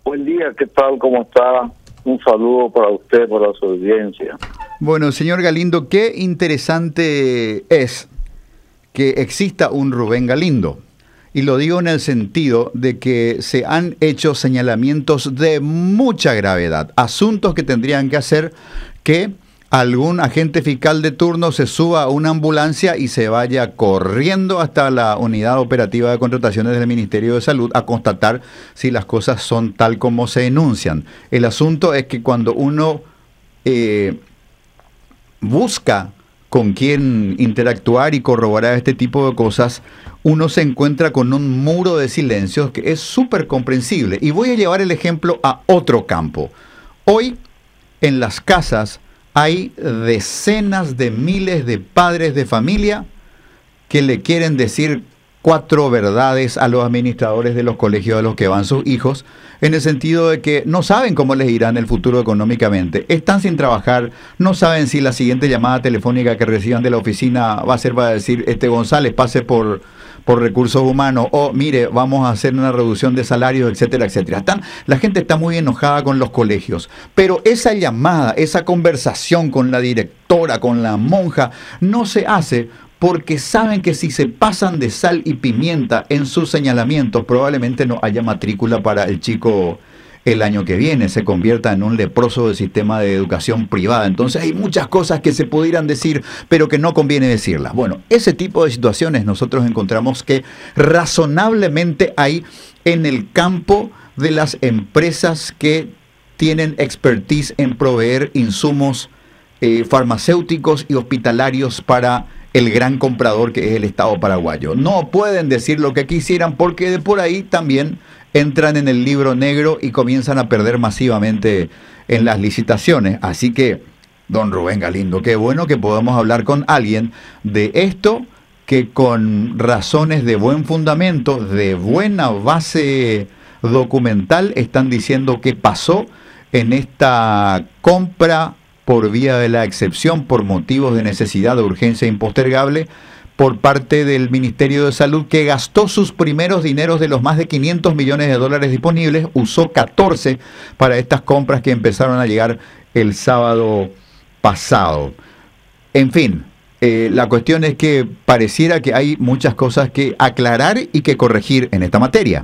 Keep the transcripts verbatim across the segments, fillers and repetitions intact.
Buen día, ¿qué tal? ¿Cómo está? Un saludo para usted, para su audiencia. Bueno, señor Galindo, qué interesante es que exista un Rubén Galindo. Y lo digo en el sentido de que se han hecho señalamientos de mucha gravedad, asuntos que tendrían que hacer que algún agente fiscal de turno se suba a una ambulancia y se vaya corriendo hasta la unidad operativa de contrataciones del Ministerio de Salud a constatar si las cosas son tal como se enuncian. El asunto es que cuando uno eh, busca con quién interactuar y corroborar este tipo de cosas, uno se encuentra con un muro de silencios que es súper comprensible. Y voy a llevar el ejemplo a otro campo. Hoy, en las casas, hay decenas de miles de padres de familia que le quieren decir cuatro verdades a los administradores de los colegios a los que van sus hijos, en el sentido de que no saben cómo les irá en el futuro económicamente, están sin trabajar, no saben si la siguiente llamada telefónica que reciban de la oficina va a ser para decir, este González, pase por, por recursos humanos, o mire, vamos a hacer una reducción de salarios, etcétera, etcétera. Están, la gente está muy enojada con los colegios, pero esa llamada, esa conversación con la directora, con la monja, no se hace porque saben que si se pasan de sal y pimienta en sus señalamientos, probablemente no haya matrícula para el chico el año que viene, se convierta en un leproso del sistema de educación privada. Entonces hay muchas cosas que se pudieran decir, pero que no conviene decirlas. Bueno, ese tipo de situaciones nosotros encontramos que razonablemente hay en el campo de las empresas que tienen expertise en proveer insumos eh, farmacéuticos y hospitalarios para el gran comprador que es el Estado paraguayo. No pueden decir lo que quisieran porque de por ahí también entran en el libro negro y comienzan a perder masivamente en las licitaciones. Así que, don Rubén Galindo, qué bueno que podamos hablar con alguien de esto que con razones de buen fundamento, de buena base documental, están diciendo qué pasó en esta compra por vía de la excepción, por motivos de necesidad, de urgencia impostergable, por parte del Ministerio de Salud, que gastó sus primeros dineros de los más de quinientos millones de dólares disponibles, usó catorce para estas compras que empezaron a llegar el sábado pasado. En fin, eh, la cuestión es que pareciera que hay muchas cosas que aclarar y que corregir en esta materia.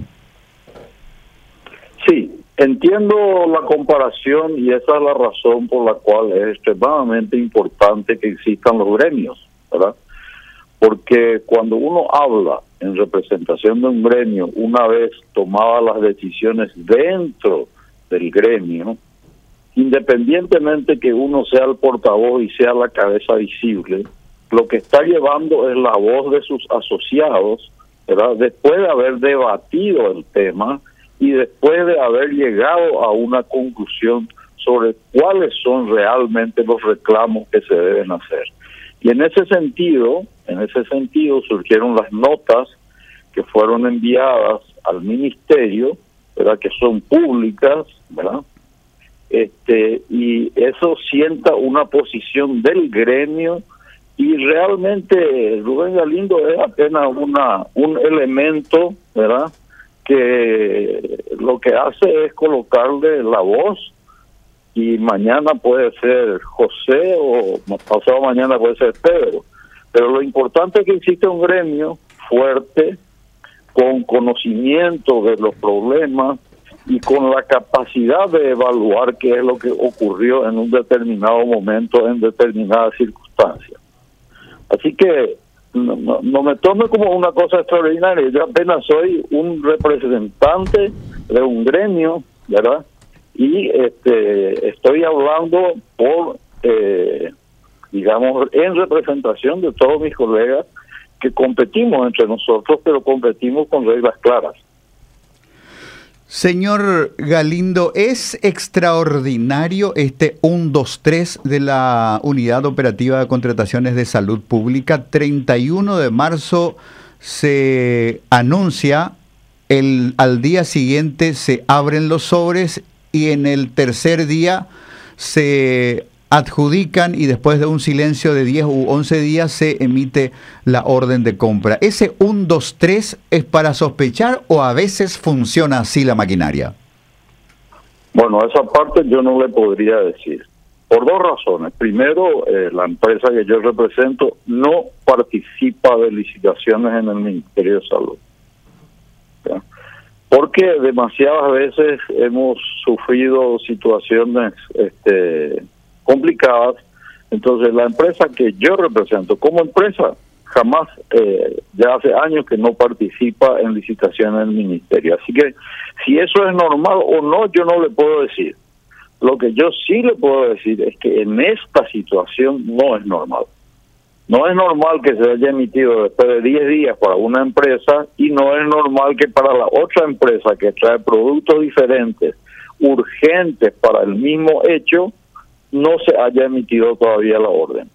Sí. Entiendo la comparación y esa es la razón por la cual es extremadamente importante que existan los gremios, ¿verdad? Porque cuando uno habla en representación de un gremio, una vez tomadas las decisiones dentro del gremio, independientemente que uno sea el portavoz y sea la cabeza visible, lo que está llevando es la voz de sus asociados, ¿verdad? Después de haber debatido el tema y después de haber llegado a una conclusión sobre cuáles son realmente los reclamos que se deben hacer. Y en ese sentido, en ese sentido surgieron las notas que fueron enviadas al ministerio, ¿verdad? Que son públicas, ¿verdad? Este, y eso sienta una posición del gremio y realmente Rubén Galindo es apenas una un elemento, ¿verdad? Que lo que hace es colocarle la voz y mañana puede ser José o pasado mañana puede ser Pedro, pero lo importante es que existe un gremio fuerte con conocimiento de los problemas y con la capacidad de evaluar qué es lo que ocurrió en un determinado momento en determinadas circunstancias. Así que No, no, no me tome como una cosa extraordinaria, yo apenas soy un representante de un gremio, ¿verdad? Y este estoy hablando por, eh, digamos, en representación de todos mis colegas que competimos entre nosotros, pero competimos con reglas claras. Señor Galindo, ¿es extraordinario este uno dos tres de la Unidad Operativa de Contrataciones de Salud Pública? treinta y uno de marzo se anuncia, el, al día siguiente se abren los sobres y en el tercer día se adjudican y después de un silencio de diez u once días se emite la orden de compra. ¿Ese uno dos tres es para sospechar o a veces funciona así la maquinaria? Bueno, esa parte yo no le podría decir. Por dos razones. Primero, eh, la empresa que yo represento no participa de licitaciones en el Ministerio de Salud. ¿Ya? Porque demasiadas veces hemos sufrido situaciones este, complicadas. Entonces, la empresa que yo represento como empresa jamás, eh, ya hace años que no participa en licitaciones en el Ministerio. Así que si eso es normal o no, yo no le puedo decir. Lo que yo sí le puedo decir es que en esta situación no es normal. No es normal que se haya emitido después de diez días para una empresa y no es normal que para la otra empresa que trae productos diferentes, urgentes para el mismo hecho, no se haya emitido todavía la orden.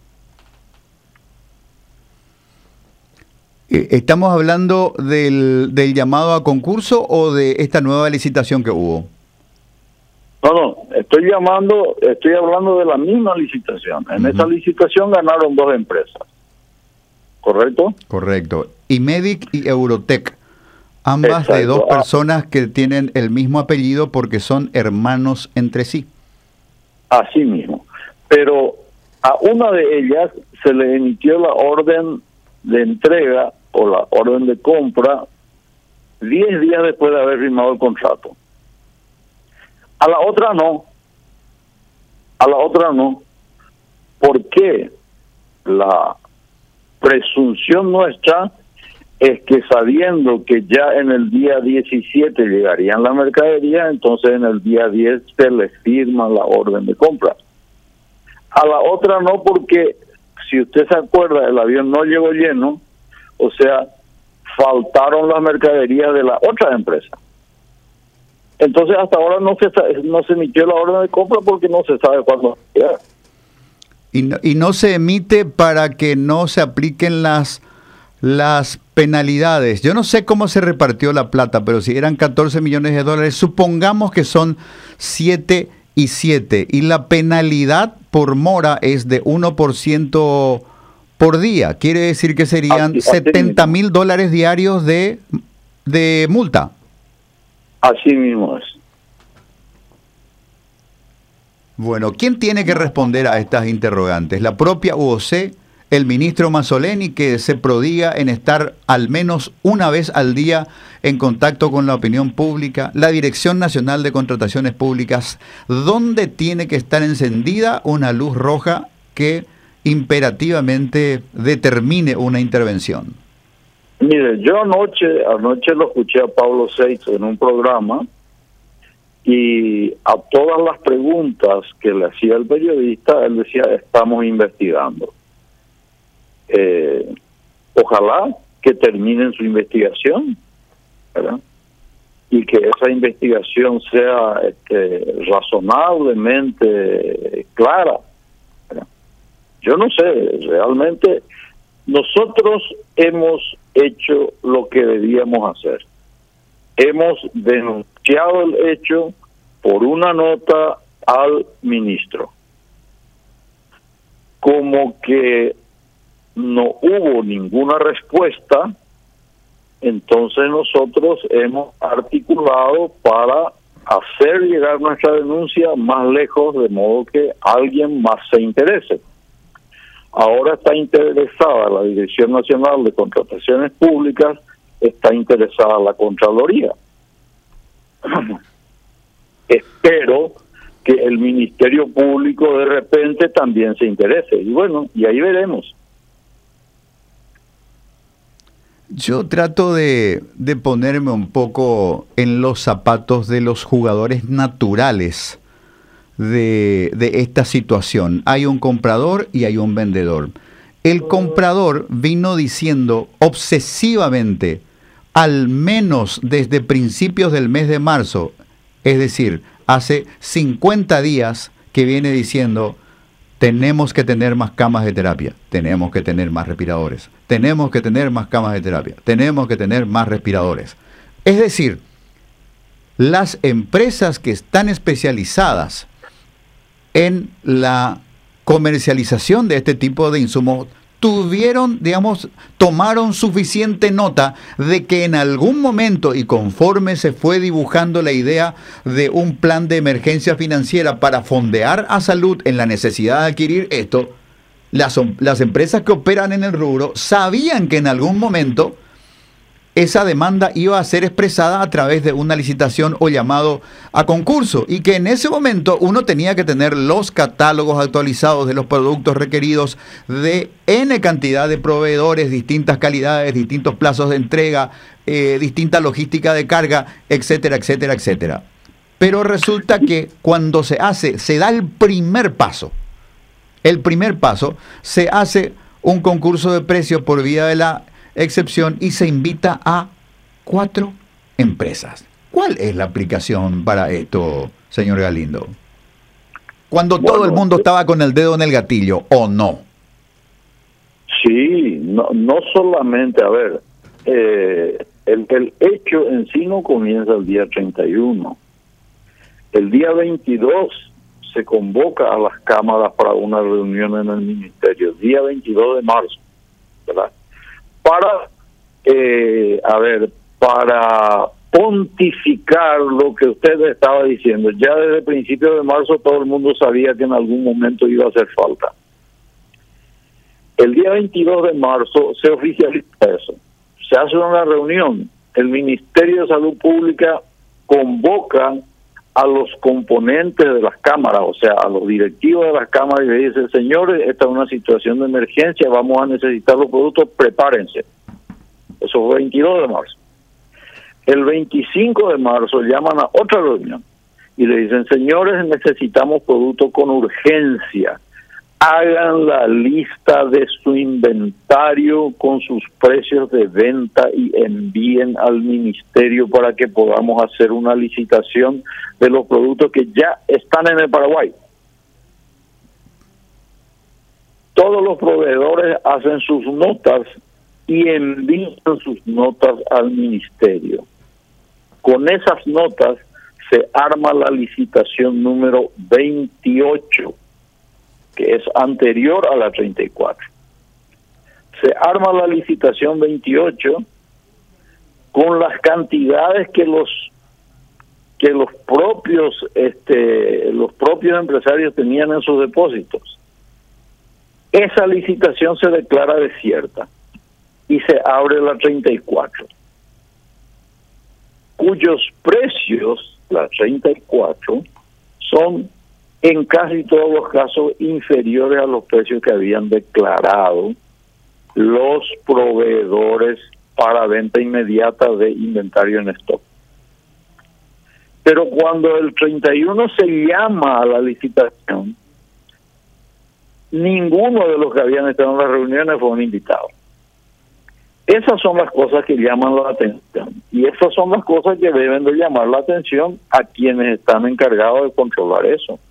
¿Estamos hablando del, del llamado a concurso o de esta nueva licitación que hubo? No, no, estoy llamando, estoy hablando de la misma licitación. En uh-huh. esa licitación ganaron dos empresas, ¿correcto? Correcto. Imedic y Eurotech, ambas Exacto. de dos personas que tienen el mismo apellido porque son hermanos entre sí. Así mismo. Pero a una de ellas se le emitió la orden de entrega o la orden de compra diez días después de haber firmado el contrato. A la otra no. A la otra no. ¿Por qué? La presunción nuestra es que sabiendo que ya en el día diecisiete llegarían la mercadería, entonces en el día diez se les firma la orden de compra. A la otra no, porque si usted se acuerda, el avión no llegó lleno, o sea, faltaron las mercaderías de la otra empresa. Entonces hasta ahora no se no se emitió la orden de compra porque no se sabe cuándo llegar. Y no, y no se emite para que no se apliquen las las penalidades. Yo no sé cómo se repartió la plata, pero si eran catorce millones de dólares, supongamos que son siete y siete, y la penalidad por mora es de uno por ciento por día. Quiere decir que serían así, setenta mil dólares diarios de, de multa. Así mismo es. Bueno, ¿quién tiene que responder a estas interrogantes? ¿La propia U O C? ¿El ministro Mazzoleni, que se prodiga en estar al menos una vez al día en contacto con la opinión pública? ¿La Dirección Nacional de Contrataciones Públicas? ¿Dónde tiene que estar encendida una luz roja que imperativamente determine una intervención? Mire, yo anoche, anoche lo escuché a Pablo Seixo en un programa y a todas las preguntas que le hacía el periodista, él decía, estamos investigando. Eh, ojalá que terminen su investigación, ¿verdad? Y que esa investigación sea este, razonablemente clara, ¿verdad? Yo no sé, realmente nosotros hemos hecho lo que debíamos hacer. Hemos denunciado el hecho por una nota al ministro. Como que no hubo ninguna respuesta, entonces nosotros hemos articulado para hacer llegar nuestra denuncia más lejos, de modo que alguien más se interese. Ahora está interesada la Dirección Nacional de Contrataciones Públicas, está interesada la Contraloría. Espero que el Ministerio Público de repente también se interese. Y bueno, y ahí veremos. Yo trato de, de ponerme un poco en los zapatos de los jugadores naturales de, de esta situación. Hay un comprador y hay un vendedor. El comprador vino diciendo obsesivamente, al menos desde principios del mes de marzo, es decir, hace cincuenta días que viene diciendo, tenemos que tener más camas de terapia, tenemos que tener más respiradores, tenemos que tener más camas de terapia, tenemos que tener más respiradores. Es decir, las empresas que están especializadas en la comercialización de este tipo de insumos tuvieron, digamos, tomaron suficiente nota de que en algún momento, y conforme se fue dibujando la idea de un plan de emergencia financiera para fondear a salud en la necesidad de adquirir esto, las, las empresas que operan en el rubro sabían que en algún momento esa demanda iba a ser expresada a través de una licitación o llamado a concurso, y que en ese momento uno tenía que tener los catálogos actualizados de los productos requeridos de N cantidad de proveedores, distintas calidades, distintos plazos de entrega, eh, distinta logística de carga, etcétera, etcétera, etcétera. Pero resulta que cuando se hace, se da el primer paso, el primer paso, se hace un concurso de precios por vía de la excepción y se invita a cuatro empresas. ¿Cuál es la aplicación para esto, señor Galindo? Cuando bueno, todo el mundo estaba con el dedo en el gatillo, ¿o no? Sí, no, no solamente, a ver, eh, el, el hecho en sí no comienza el día treinta y uno. El día veintidós se convoca a las cámaras para una reunión en el ministerio, día veintidós de marzo, ¿verdad? Para, eh, a ver, para pontificar lo que usted estaba diciendo. Ya desde principios de marzo todo el mundo sabía que en algún momento iba a hacer falta. El día veintidós de marzo se oficializa eso. Se hace una reunión. El Ministerio de Salud Pública convoca a los componentes de las cámaras, o sea, a los directivos de las cámaras, y le dice: señores, esta es una situación de emergencia, vamos a necesitar los productos, prepárense. Eso fue el veintidós de marzo. El veinticinco de marzo llaman a otra reunión y le dicen: señores, necesitamos productos con urgencia. Hagan la lista de su inventario con sus precios de venta y envíen al ministerio para que podamos hacer una licitación de los productos que ya están en el Paraguay. Todos los proveedores hacen sus notas y envían sus notas al ministerio. Con esas notas se arma la licitación número veintiocho, que es anterior a la treinta y cuatro. Se arma la licitación veintiocho con las cantidades que los que los propios este los propios empresarios tenían en sus depósitos. Esa licitación se declara desierta y se abre la treinta y cuatro, cuyos precios, la treinta y cuatro, son en casi todos los casos inferiores a los precios que habían declarado los proveedores para venta inmediata de inventario en stock. Pero cuando el treinta y uno se llama a la licitación, ninguno de los que habían estado en las reuniones fueron invitados. Esas son las cosas que llaman la atención, y esas son las cosas que deben de llamar la atención a quienes están encargados de controlar eso.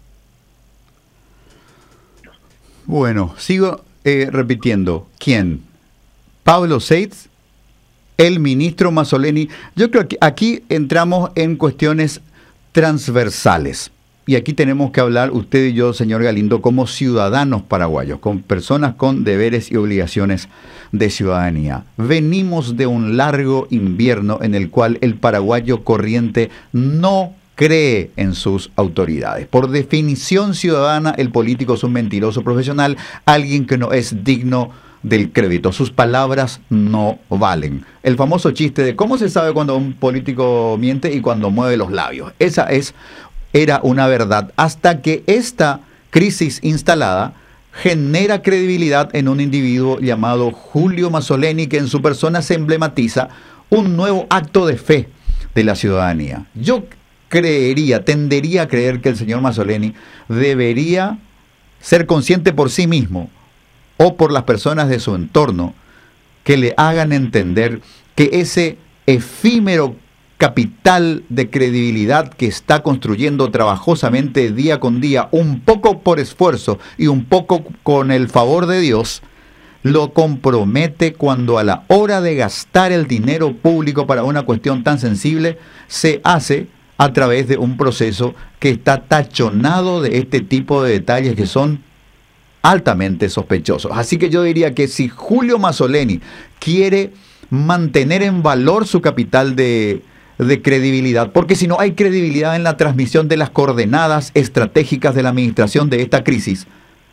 Bueno, sigo eh, repitiendo. ¿Quién? ¿Pablo Seitz? ¿El ministro Mazzoleni? Yo creo que aquí entramos en cuestiones transversales. Y aquí tenemos que hablar, usted y yo, señor Galindo, como ciudadanos paraguayos, con personas con deberes y obligaciones de ciudadanía. Venimos de un largo invierno en el cual el paraguayo corriente no cree en sus autoridades. Por definición ciudadana, el político es un mentiroso profesional, alguien que no es digno del crédito. Sus palabras no valen. El famoso chiste de cómo se sabe cuando un político miente y cuando mueve los labios. Esa es, era una verdad, hasta que esta crisis instalada genera credibilidad en un individuo llamado Julio Mazzoleni, que en su persona se emblematiza un nuevo acto de fe de la ciudadanía. Yo creería, tendería a creer que el señor Mazzoleni debería ser consciente por sí mismo o por las personas de su entorno que le hagan entender que ese efímero capital de credibilidad que está construyendo trabajosamente día con día, un poco por esfuerzo y un poco con el favor de Dios, lo compromete cuando a la hora de gastar el dinero público para una cuestión tan sensible se hace a través de un proceso que está tachonado de este tipo de detalles que son altamente sospechosos. Así que yo diría que si Julio Mazzoleni quiere mantener en valor su capital de, de credibilidad, porque si no hay credibilidad en la transmisión de las coordenadas estratégicas de la administración de esta crisis,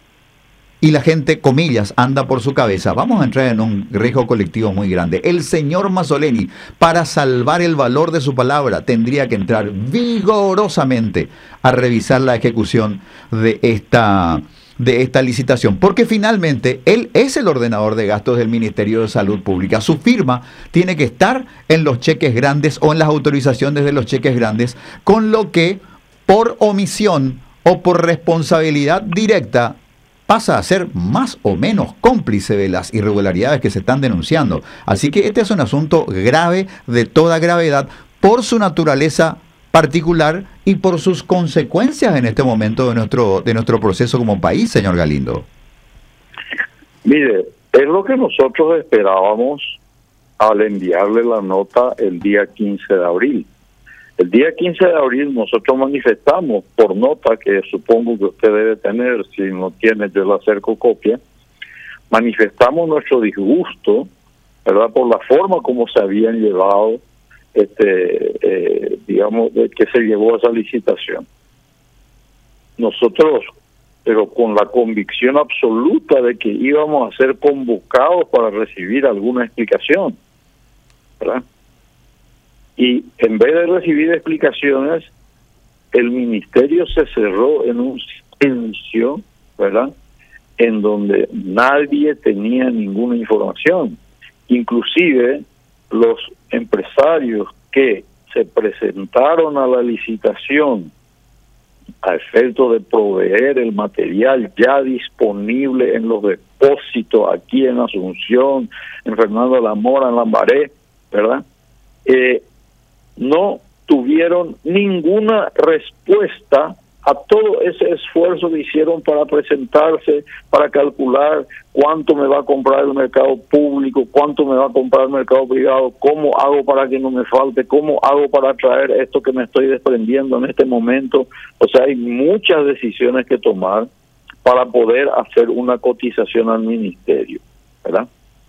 y la gente, comillas, anda por su cabeza, vamos a entrar en un riesgo colectivo muy grande. El señor Mazzoleni, para salvar el valor de su palabra, tendría que entrar vigorosamente a revisar la ejecución de esta, de esta licitación, porque finalmente él es el ordenador de gastos del Ministerio de Salud Pública. Su firma tiene que estar en los cheques grandes o en las autorizaciones de los cheques grandes, con lo que por omisión o por responsabilidad directa pasa a ser más o menos cómplice de las irregularidades que se están denunciando. Así que este es un asunto grave, de toda gravedad, por su naturaleza particular y por sus consecuencias en este momento de nuestro, de nuestro proceso como país, señor Galindo. Mire, es lo que nosotros esperábamos al enviarle la nota el día quince de abril. El día quince de abril nosotros manifestamos por nota, que supongo que usted debe tener, si no tiene yo le acerco copia, manifestamos nuestro disgusto, ¿verdad?, por la forma como se habían llevado, este eh, digamos, de que se llevó esa licitación. Nosotros, pero con la convicción absoluta de que íbamos a ser convocados para recibir alguna explicación, ¿verdad? Y en vez de recibir explicaciones, el ministerio se cerró en un silencio, ¿verdad?, en donde nadie tenía ninguna información. Inclusive los empresarios que se presentaron a la licitación a efecto de proveer el material ya disponible en los depósitos aquí en Asunción, en Fernando de la Mora, en Lambaré, ¿verdad?, eh, no tuvieron ninguna respuesta a todo ese esfuerzo que hicieron para presentarse, para calcular cuánto me va a comprar el mercado público, cuánto me va a comprar el mercado privado, cómo hago para que no me falte, cómo hago para traer esto que me estoy desprendiendo en este momento. O sea, hay muchas decisiones que tomar para poder hacer una cotización al ministerio, ¿verdad?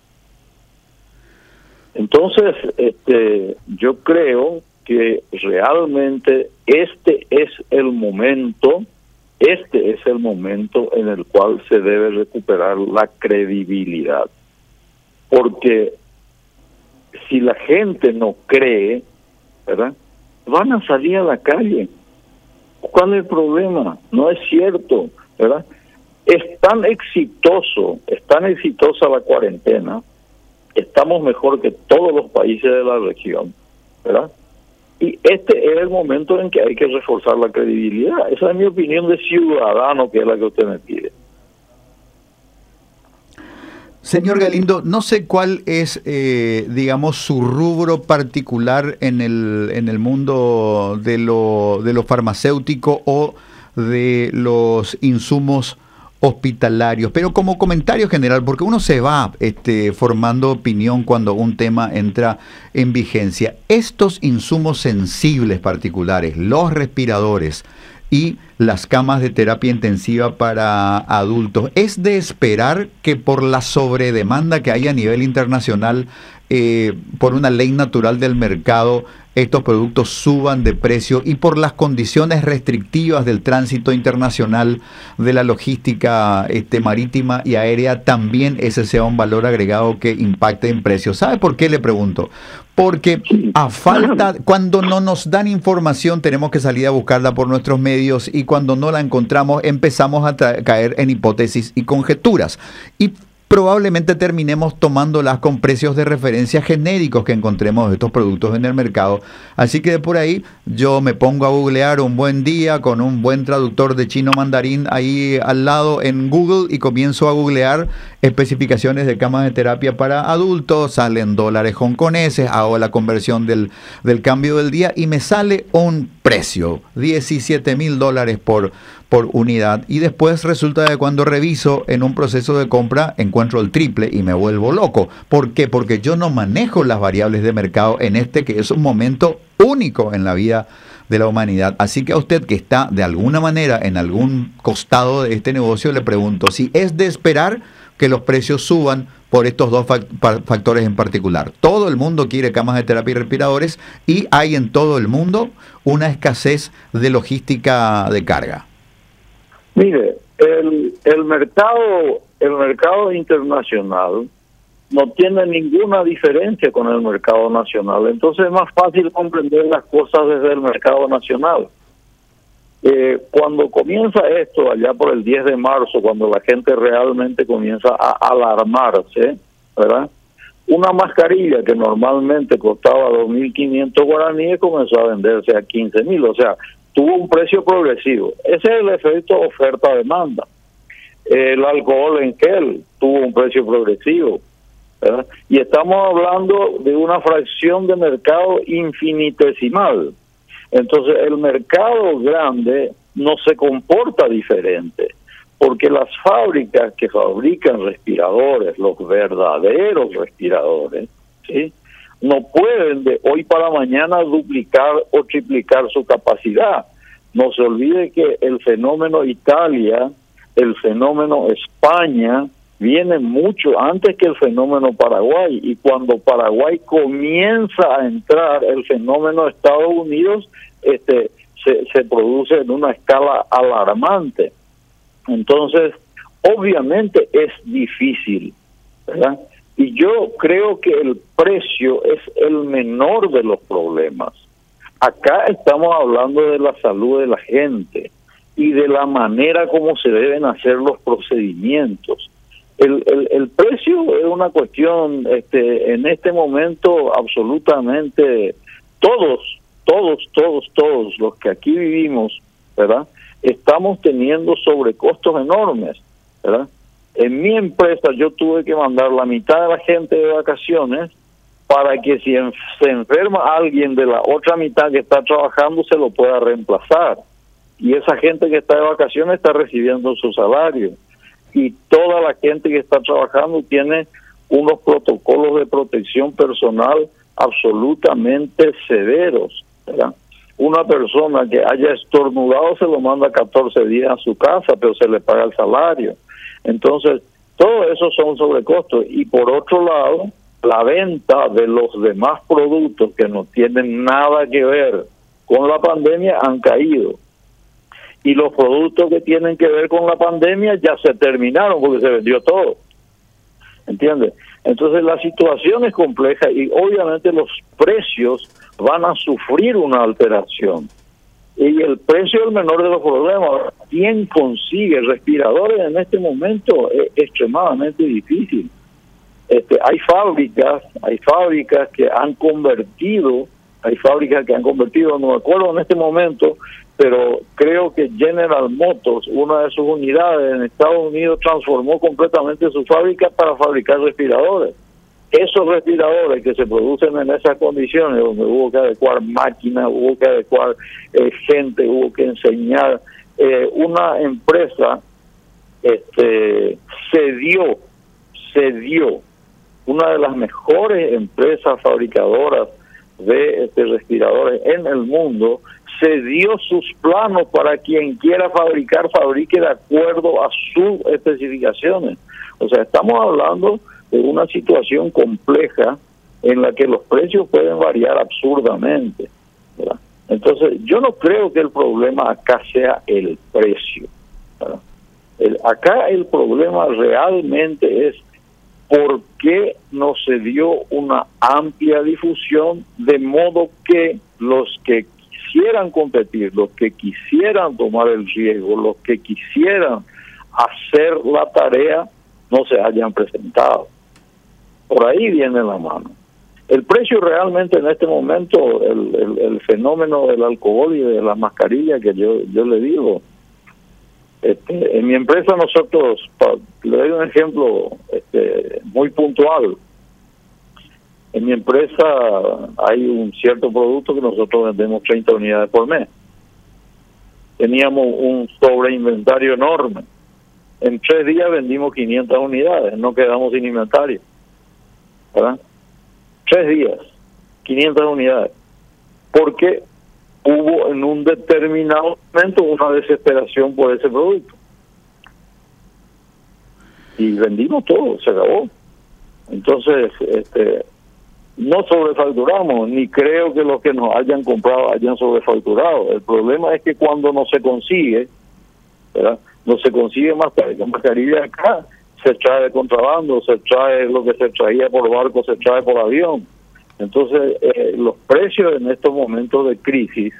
Entonces, este, yo creo que realmente este es el momento, este es el momento en el cual se debe recuperar la credibilidad. Porque si la gente no cree, ¿verdad?, van a salir a la calle. ¿Cuál es el problema? No es cierto, ¿verdad? Es tan exitoso, es tan exitosa la cuarentena, estamos mejor que todos los países de la región, ¿verdad? Y este es el momento en que hay que reforzar la credibilidad. Esa es mi opinión de ciudadano, que es la que usted me pide. Señor Galindo, no sé cuál es, eh, digamos, su rubro particular en el en el mundo de lo, de lo farmacéutico o de los insumos hospitalarios, pero como comentario general, porque uno se va este, formando opinión cuando un tema entra en vigencia. Estos insumos sensibles particulares, los respiradores y las camas de terapia intensiva para adultos, es de esperar que por la sobredemanda que hay a nivel internacional, eh, por una ley natural del mercado, estos productos suban de precio, y por las condiciones restrictivas del tránsito internacional, de la logística este, marítima y aérea, también ese sea un valor agregado que impacte en precios. ¿Sabe por qué le pregunto? Porque a falta, cuando no nos dan información, tenemos que salir a buscarla por nuestros medios, y cuando no la encontramos empezamos a caer en hipótesis y conjeturas. Y probablemente terminemos tomándolas con precios de referencia genéricos que encontremos de estos productos en el mercado. Así que de por ahí yo me pongo a googlear un buen día con un buen traductor de chino mandarín ahí al lado en Google, y comienzo a googlear especificaciones de camas de terapia para adultos, salen dólares hongkoneses, hago la conversión del, del cambio del día y me sale un precio, diecisiete mil dólares por por unidad, y después resulta que cuando reviso en un proceso de compra encuentro el triple y me vuelvo loco. ¿Por qué? Porque yo no manejo las variables de mercado en este que es un momento único en la vida de la humanidad. Así que a usted que está de alguna manera en algún costado de este negocio, le pregunto si es de esperar que los precios suban por estos dos factores en particular. Todo el mundo quiere camas de terapia y respiradores y hay en todo el mundo una escasez de logística de carga. Mire, el, el mercado, el mercado internacional no tiene ninguna diferencia con el mercado nacional. Entonces es más fácil comprender las cosas desde el mercado nacional. Eh, cuando comienza esto, allá por el diez de marzo, cuando la gente realmente comienza a alarmarse, ¿verdad? Una mascarilla que normalmente costaba dos mil quinientos guaraníes comenzó a venderse a quince mil, o sea, tuvo un precio progresivo. Ese es el efecto oferta-demanda. El alcohol en gel tuvo un precio progresivo, ¿verdad? Y estamos hablando de una fracción de mercado infinitesimal. Entonces el mercado grande no se comporta diferente, porque las fábricas que fabrican respiradores, los verdaderos respiradores, ¿sí?, no pueden de hoy para mañana duplicar o triplicar su capacidad. No se olvide que el fenómeno Italia, el fenómeno España, viene mucho antes que el fenómeno Paraguay, y cuando Paraguay comienza a entrar, el fenómeno Estados Unidos este se, se produce en una escala alarmante. Entonces, obviamente es difícil, ¿verdad? Y yo creo que el precio es el menor de los problemas. Acá estamos hablando de la salud de la gente y de la manera como se deben hacer los procedimientos. El, el, el precio es una cuestión, este, en este momento absolutamente todos, todos, todos, todos los que aquí vivimos, ¿verdad?, estamos teniendo sobrecostos enormes, ¿verdad? En mi empresa yo tuve que mandar la mitad de la gente de vacaciones para que si en, se enferma alguien de la otra mitad que está trabajando se lo pueda reemplazar. Y esa gente que está de vacaciones está recibiendo su salario. Y toda la gente que está trabajando tiene unos protocolos de protección personal absolutamente severos, ¿verdad? Una persona que haya estornudado se lo manda catorce días a su casa, pero se le paga el salario. Entonces, todo eso son sobrecostos. Y por otro lado, la venta de los demás productos que no tienen nada que ver con la pandemia han caído. Y los productos que tienen que ver con la pandemia ya se terminaron porque se vendió todo. ¿Entiendes? Entonces la situación es compleja y obviamente los precios van a sufrir una alteración. Y el precio es el menor de los problemas. ¿Quién consigue respiradores en este momento? Es extremadamente difícil. Este, hay fábricas, hay fábricas que han convertido, hay fábricas que han convertido, no me acuerdo en este momento, pero creo que General Motors, una de sus unidades en Estados Unidos, transformó completamente su fábrica para fabricar respiradores. Esos respiradores que se producen en esas condiciones, donde hubo que adecuar máquinas, hubo que adecuar eh, gente, hubo que enseñar, eh, una empresa este, cedió, cedió, una de las mejores empresas fabricadoras de este, respiradores en el mundo, cedió sus planos para quien quiera fabricar, fabrique de acuerdo a sus especificaciones. O sea, estamos hablando de una situación compleja en la que los precios pueden variar absurdamente, ¿verdad? Entonces, yo no creo que el problema acá sea el precio, ¿verdad? El, acá el problema realmente es por qué no se dio una amplia difusión de modo que los que quisieran competir, los que quisieran tomar el riesgo, los que quisieran hacer la tarea, no se hayan presentado. Por ahí viene la mano. El precio realmente en este momento, el, el, el fenómeno del alcohol y de la mascarilla que yo, yo le digo, este, en mi empresa nosotros, pa, le doy un ejemplo este, muy puntual. En mi empresa hay un cierto producto que nosotros vendemos treinta unidades por mes. Teníamos un sobreinventario enorme. En tres días vendimos quinientas unidades, no quedamos sin inventario, ¿verdad? Tres días, quinientas unidades. ¿Por qué? hubo en un determinado momento una desesperación por ese producto. Y vendimos todo, se acabó. Entonces, este, no sobrefacturamos, ni creo que los que nos hayan comprado hayan sobrefacturado. El problema es que cuando no se consigue, ¿verdad? No se consigue mascarilla. Mascarilla acá se trae de contrabando, se trae lo que se traía por barco, se trae por avión. Entonces, eh, los precios en estos momentos de crisis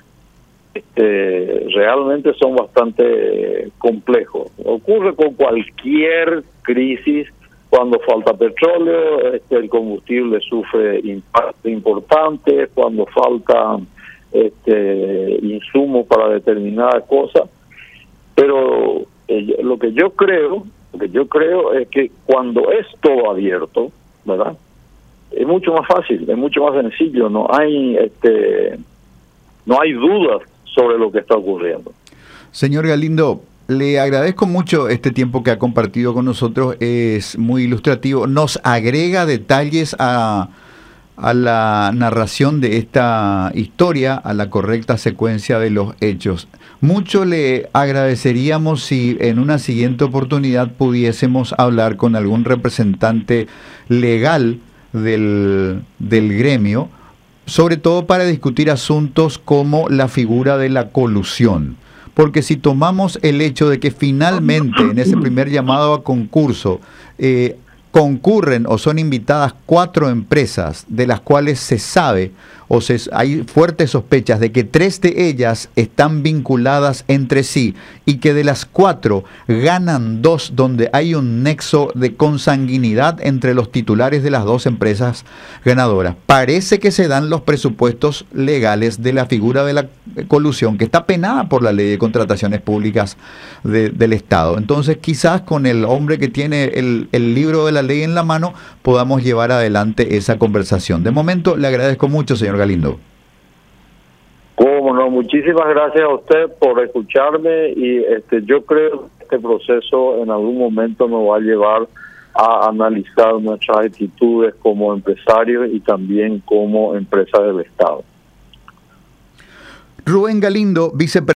este, realmente son bastante eh, complejos. Ocurre con cualquier crisis. Cuando falta petróleo, este, el combustible sufre impactos importantes. Cuando faltan este, insumos para determinadas cosas. Pero eh, lo que yo creo, lo que yo creo es que cuando es todo abierto, ¿verdad? Es mucho más fácil, es mucho más sencillo. No hay, este, no hay dudas sobre lo que está ocurriendo. Señor Galindo, le agradezco mucho este tiempo que ha compartido con nosotros, es muy ilustrativo, nos agrega detalles a, a la narración de esta historia, a la correcta secuencia de los hechos. Mucho le agradeceríamos si en una siguiente oportunidad pudiésemos hablar con algún representante legal del, del gremio, sobre todo para discutir asuntos como la figura de la colusión. Porque si tomamos el hecho de que finalmente en ese primer llamado a concurso eh, concurren o son invitadas cuatro empresas de las cuales se sabe o se, hay fuertes sospechas de que tres de ellas están vinculadas entre sí y que de las cuatro ganan dos donde hay un nexo de consanguinidad entre los titulares de las dos empresas ganadoras. Parece que se dan los presupuestos legales de la figura de la colusión que está penada por la ley de contrataciones públicas de, del Estado. Entonces quizás con el hombre que tiene el, el libro de la ley en la mano podamos llevar adelante esa conversación. De momento le agradezco mucho, señor Galindo. Cómo no, muchísimas gracias a usted por escucharme y este yo creo que este proceso en algún momento nos va a llevar a analizar nuestras actitudes como empresarios y también como empresa del Estado. Rubén Galindo, vicepresidente